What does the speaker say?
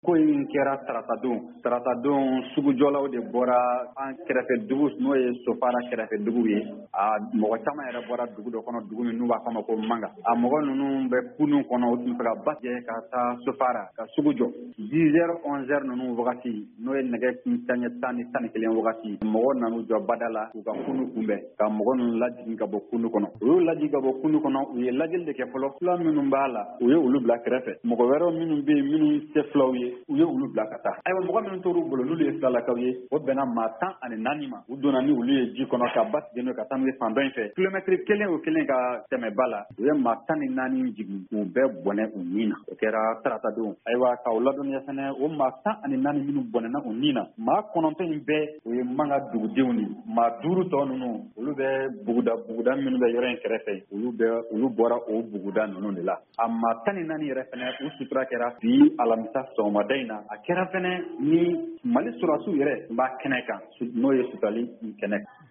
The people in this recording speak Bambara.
Ko in kɛra taratadenw sugujɔlaw de bɔra an kɛrɛfɛ dugu n'o ye Sofara kɛrɛfɛ dugu ye mɔgɔ caman yɛrɛ bɔra dugu dɔ kɔnɔ dugu min n'u b'a fɔ a ma ko Manga a mɔgɔ ninnu bɛ kunu kɔnɔ u tun bɛ ka ba tigɛ ka taa Sofara ka sugu jɔ 10h 11h ninnu wagati n'o ye nɛgɛ kanɲɛ 10 ni 11 wagati mɔgɔw nan'u jɔ bada la u ka kunu kunbɛn ka mɔgɔ ninnu lajigin ka bɔ kunu kɔnɔ u y'u lajigin ka bɔ kunu kɔnɔ u ye lajɛli de kɛ fɔlɔ fula minnu b'a la u ye olu bila kɛrɛfɛ mɔgɔ wɛrɛw minnu bɛ yen minnu tɛ fulaw ye u ye olu bila ka taa ayiwa mɔgɔ minnu tor'u bolo n'olu ye filalakaw ye o bɛnna maa 14 ma u donna ni olu ye ji kɔnɔ ka ba tigɛ n'o ka taa n'u ye fan dɔ in fɛ kilomɛtiri kelen o kelen ka tɛmɛba la u ye maa 14 jigin k'u bɛɛ bɔnɛ u nin na o kɛra taratadenw ayiwa k'aw ladɔnniya fɛnɛ o maa 14 minnu bɔnɛna u nin na maa 9 in bɛɛ o ye Manga dugudenw ni maa 5 tɔ ninnu olu bɛ buguda minnu bɛ yɔrɔ in kɛrɛfɛ olu bɔra o buguda ninnu de la a maa 14 yɛrɛ fɛnɛ u sutura kɛra bi alamisa sɔgɔmada in na a kɛra fɛnɛ ni Mali sɔrɔdasiw yɛrɛ b'a kɛnɛ kan n'o ye sutali kɛnɛ